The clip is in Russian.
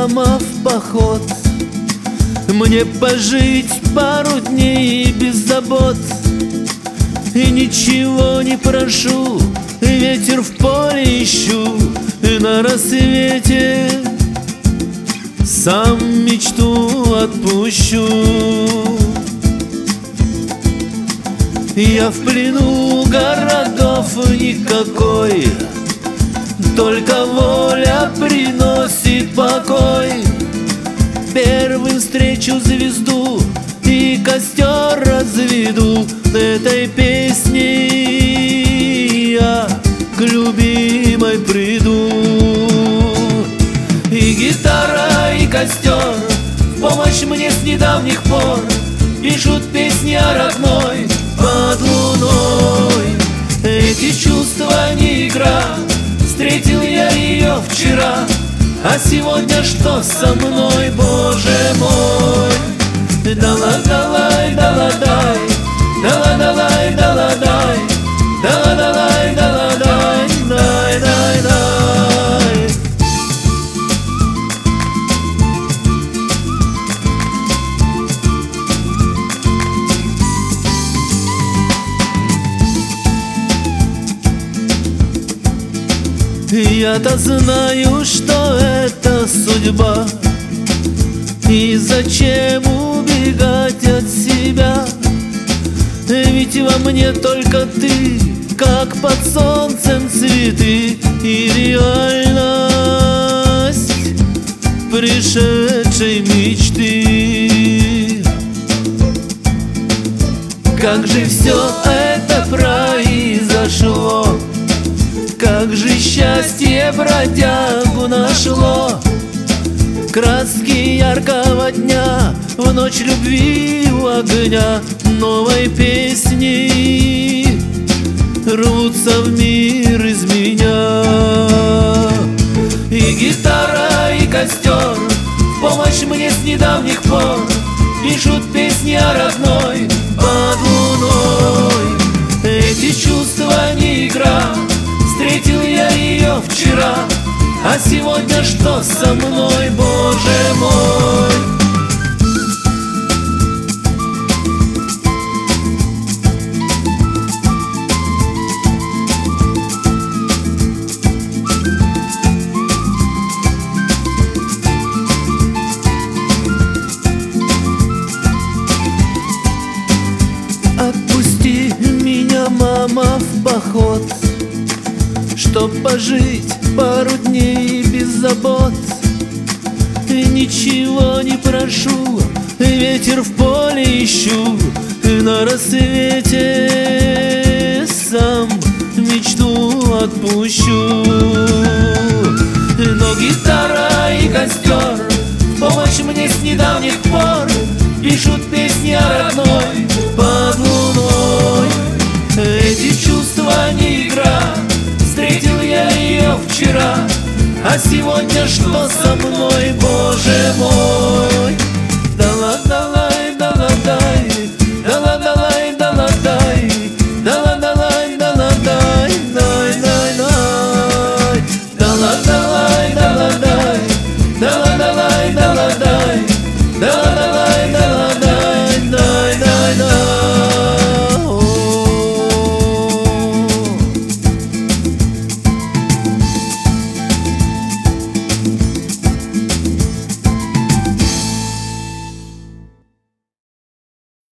мама в поход. Мне пожить пару дней без забот. И ничего не прошу, ветер в поле ищу, и на рассвете сам мечту отпущу. Я в плену городов никакой, только воля приносит покой. Первым встречу звезду и костер разведу. Этой песней я к любимой приду. И гитара, и костер в помощь мне с недавних пор пишут песни о родной под луной. Эти чувства не игра, встретил я ее вчера, а сегодня что со мной, Боже мой? Дала-далай, дала-дай, дала-далай, дала-дай, дала-далай, дала-дай, дай-дай-дай. Я-то знаю, что это судьба, и зачем убегать от себя? Ведь во мне только ты, как под солнцем цветы, и реальность пришедшей мечты. Как же все это произошло, как же счастье бродягу нашло. Краски яркого дня в ночь любви у огня новой песни рвутся в мир из меня. И гитара, и костер в помощь мне с недавних пор пишут песни о родной под луной. Эти чувства не игра, встретил я ее вчера, а сегодня что со мной, Боже мой? Отпусти меня, мама, в поход, чтоб пожить пару дней без забот. И ничего не прошу, ветер в поле ищу, и на рассвете сам мечту отпущу. Но гитара и костер в помощь мне с недавних пор пишут песни о родной под луной. Эти чувства не игра, встретил я ее вчера, а сегодня что со мной, Боже мой?